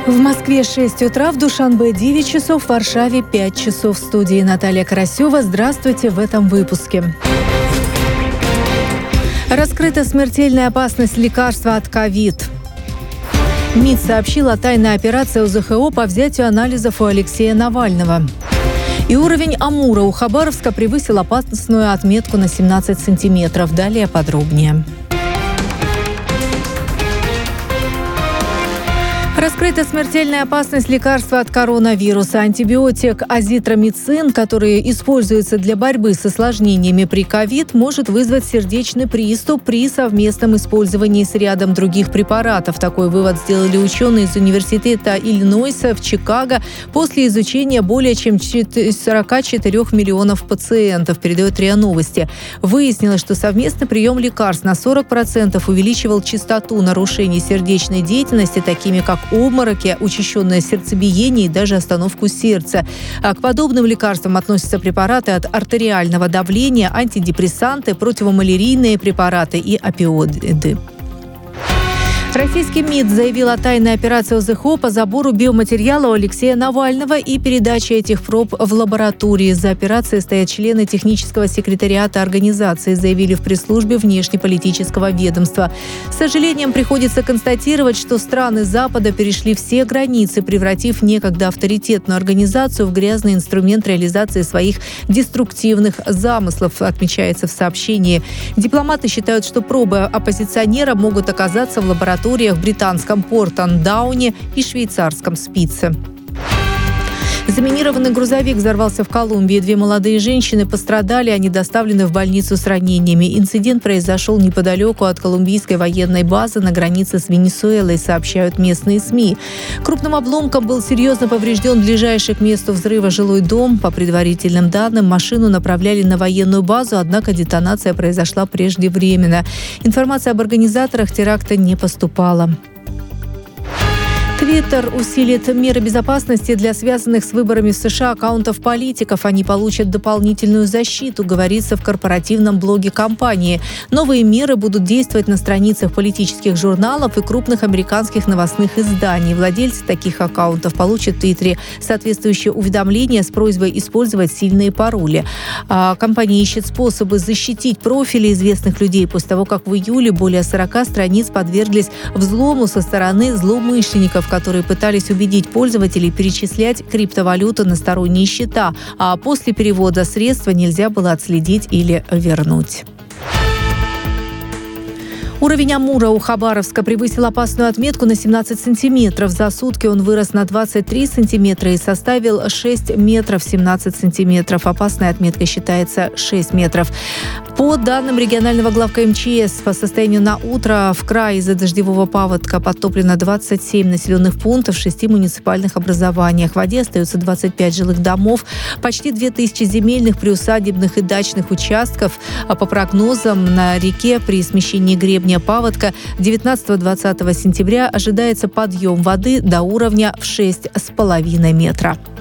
В Москве 6 утра, в Душанбе 9 часов, в Варшаве 5 часов. В студии Наталья Карасева. Здравствуйте в этом выпуске. Раскрыта смертельная опасность лекарства от ковид. МИД сообщил о тайной операции ОЗХО по взятию анализов у Алексея Навального. И уровень Амура у Хабаровска превысил опасную отметку на 17 сантиметров. Далее подробнее. Раскрыта смертельная опасность лекарства от коронавируса. Антибиотик азитромицин, который используется для борьбы с осложнениями при ковид, может вызвать сердечный приступ при совместном использовании с рядом других препаратов. Такой вывод сделали ученые из Университета Иллинойса в Чикаго после изучения более чем 44 миллионов пациентов, передает РИА Новости. Выяснилось, что совместный прием лекарств на 40% увеличивал частоту нарушений сердечной деятельности, такими как обмороки, учащенное сердцебиение и даже остановку сердца. А к подобным лекарствам относятся препараты от артериального давления, антидепрессанты, противомалярийные препараты и опиоиды. Российский МИД заявил о тайной операции ОЗХО по забору биоматериала у Алексея Навального и передаче этих проб в лаборатории. За операцией стоят члены технического секретариата организации, заявили в пресс-службе внешнеполитического ведомства. С сожалением приходится констатировать, что страны Запада перешли все границы, превратив некогда авторитетную организацию в грязный инструмент реализации своих деструктивных замыслов, отмечается в сообщении. Дипломаты считают, что пробы оппозиционера могут оказаться в лаборатории в британском Портандауне и швейцарском Спице. Заминированный грузовик взорвался в Колумбии. 2 молодые женщины пострадали, они доставлены в больницу с ранениями. Инцидент произошел неподалеку от колумбийской военной базы на границе с Венесуэлой, сообщают местные СМИ. Крупным обломком был серьезно поврежден ближайший к месту взрыва жилой дом. По предварительным данным, машину направляли на военную базу, однако детонация произошла преждевременно. Информация об организаторах теракта не поступала. Твиттер усилит меры безопасности для связанных с выборами в США аккаунтов политиков. Они получат дополнительную защиту, говорится в корпоративном блоге компании. Новые меры будут действовать на страницах политических журналов и крупных американских новостных изданий. Владельцы таких аккаунтов получат в Твиттере соответствующие уведомления с просьбой использовать сильные пароли. Компания ищет способы защитить профили известных людей после того, как в июле более 40 страниц подверглись взлому со стороны злоумышленников, которые пытались убедить пользователей перечислять криптовалюту на сторонние счета, а после перевода средства нельзя было отследить или вернуть. Уровень Амура у Хабаровска превысил опасную отметку на 17 сантиметров. За сутки он вырос на 23 сантиметра и составил 6 метров 17 сантиметров. Опасной отметкой считается 6 метров. По данным регионального главка МЧС, по состоянию на утро в крае из-за дождевого паводка подтоплено 27 населенных пунктов в 6 муниципальных образованиях. В воде остаются 25 жилых домов, почти 2000 земельных, приусадебных и дачных участков. По прогнозам, на реке при смещении гребня паводка 19-20 сентября ожидается подъем воды до уровня в 6,5 метра.